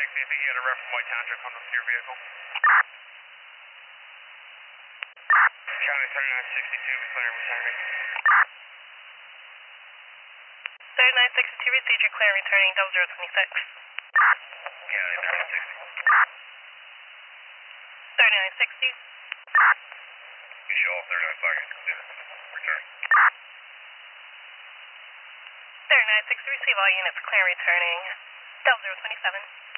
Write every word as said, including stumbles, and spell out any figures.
sixty, I think you had a rep from White Township come to your vehicle. County thirty-nine sixty-two, McLaren returning. thirty-nine sixty-two, received your clear returning, double zero twenty-six. County thirty-nine sixty. thirty-nine sixty. You show all thirty-nine five units clear. Return. thirty-nine sixty, receive all units clear returning, double zero twenty-seven.